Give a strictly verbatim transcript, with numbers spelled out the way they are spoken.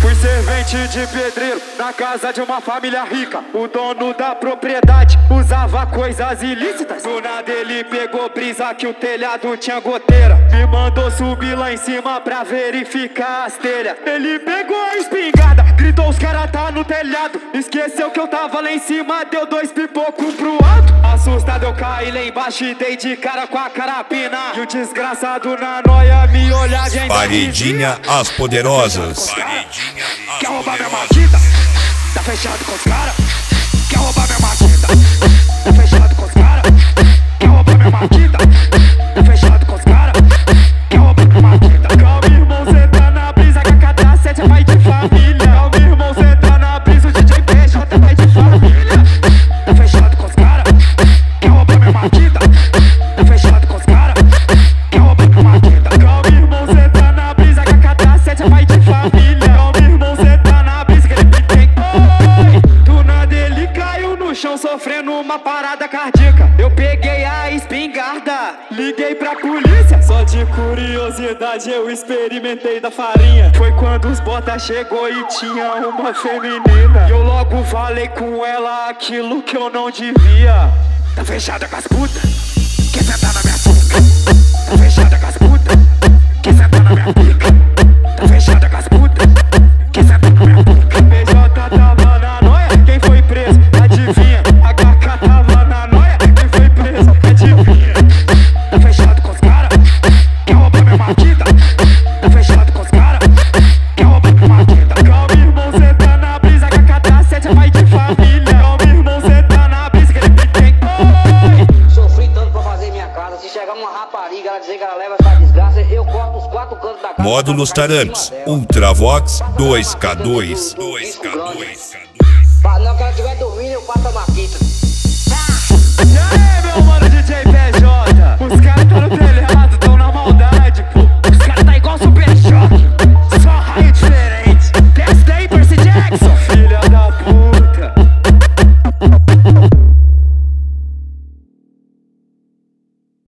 Fui servente de pedreiro na casa de uma família rica. O dono da propriedade usava coisas ilícitas. Do nada ele pegou brisa que o telhado tinha goteira. Me mandou subir lá em cima pra verificar as telhas. Ele pegou a espingarda, gritou os caras tá no telhado. Esqueceu que eu tava lá em cima, deu dois pipocos pro alto. Assustado eu caí lá embaixo e dei de cara com a carabina. E o desgraçado na noia me olhava e ainda Paredinha As Poderosas. Quer roubar minha matita? Tá fechado com os cara? Quer roubar minha matita? Tá fechado com os cara? Quer roubar minha matita? Tá fechado com os cara? Quer roubar minha matita? Calma, irmão, cê tá na brisa, que a K T sete é pai de família. Calma, irmão, cê tá na brisa, o D J P J é pai de família. Tá fechado com os cara? Quer roubar minha matita? Tá fechado com os cara? Quer roubar minha matita? Calma, irmão, cê tá na brisa, que a K T sete é pai de família. Sofrendo uma parada cardíaca. Eu peguei a espingarda, liguei pra polícia. Só de curiosidade eu experimentei da farinha. Foi quando os bota chegou e tinha uma feminina. Eu logo falei com ela aquilo que eu não devia. Tá fechada com as putas? Quer sentar na minha pica? Tá fechada com as putas? Quer sentar na minha pica? Tá fechada com as putas? Quer sentar na minha pica? P J tava na noia, quem foi preso? Adivinha? A K tava na noia, quem foi preso? Adivinha? Tá fechado com os cara? Quer roubar minha matita? Tá fechado com os cara? Quer roubar minha matita? Calma, irmão, cê tá na brisa, que a K T sete é pai de família. Calma, irmão, cê tá na brisa, que ele tem. Sofri tanto pra fazer minha casa. Se chegar uma rapariga, ela dizer que ela leva essa desgraça, eu corto os quatro cantos da casa. Módulos Tarantes Ultravox dois K dois. dois K dois. Não, que ela estiver dormindo, eu passo a maquita.